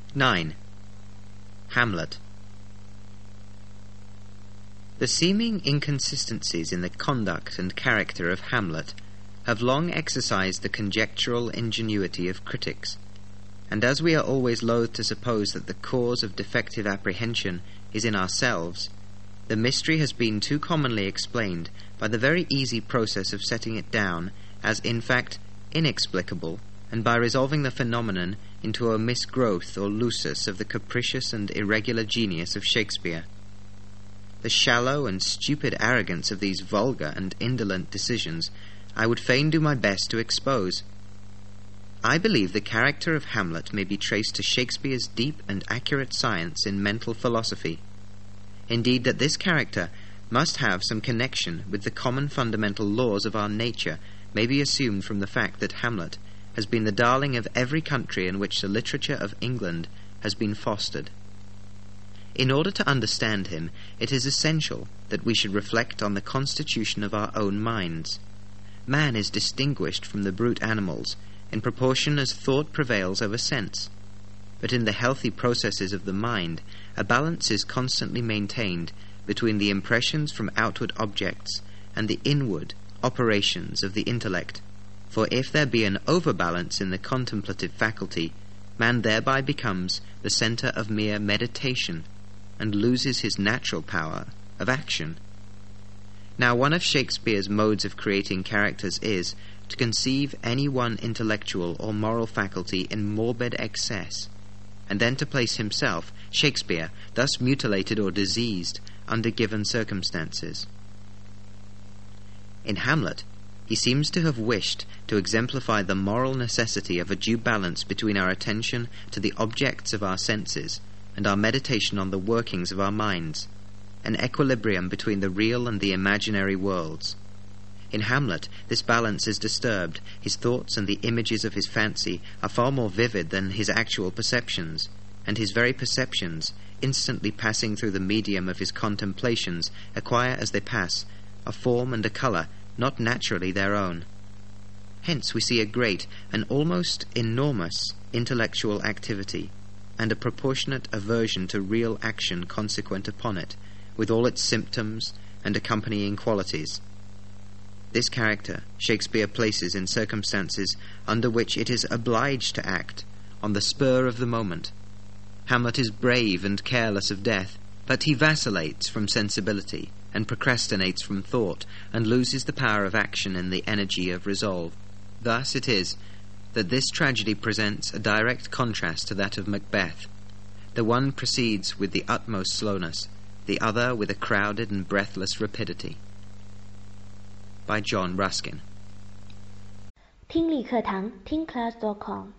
9. Hamlet. The seeming inconsistencies in the conduct and character of Hamlet have long exercised the conjectural ingenuity of critics, and as we are always loath to suppose that the cause of defective apprehension is in ourselves, the mystery has been too commonly explained by the very easy process of setting it down as in fact inexplicable, and by resolving the phenomenon into a misgrowth or lusus of the capricious and irregular genius of Shakespeare. The shallow and stupid arrogance of these vulgar and indolent decisions I would fain do my best to expose. I believe the character of Hamlet may be traced to Shakespeare's deep and accurate science in mental philosophy. Indeed, that this character must have some connection with the common fundamental laws of our nature may be assumed from the fact that Hamlet has been the darling of every country in which the literature of England has been fostered. In order to understand him, it is essential that we should reflect on the constitution of our own minds. Man is distinguished from the brute animals in proportion as thought prevails over sense, but in the healthy processes of the mind a balance is constantly maintained between the impressions from outward objects and the inward operations of the intellect, for if there be an overbalance in the contemplative faculty, man thereby becomes the centre of mere meditation, and loses his natural power of action. Now, one of Shakespeare's modes of creating characters is to conceive any one intellectual or moral faculty in morbid excess, and then to place himself, Shakespeare, thus mutilated or diseased under given circumstances. In Hamlet, he seems to have wished to exemplify the moral necessity of a due balance between our attention to the objects of our senses and our meditation on the workings of our minds, an equilibrium between the real and the imaginary worlds. In Hamlet, this balance is disturbed. His thoughts and the images of his fancy are far more vivid than his actual perceptions, and his very perceptions, instantly passing through the medium of his contemplations, acquire as they pass a form and a colour not naturally their own. Hence we see a great and almost enormous intellectual activity, and a proportionate aversion to real action consequent upon it, with all its symptoms and accompanying qualities. This character Shakespeare places in circumstances under which it is obliged to act on the spur of the moment. Hamlet is brave and careless of death, but he vacillates from sensibility, and procrastinates from thought, and loses the power of action and the energy of resolve. Thus it is that this tragedy presents a direct contrast to that of Macbeth. The one proceeds with the utmost slowness, the other with a crowded and breathless rapidity. By John Ruskin. 听力课堂听class.com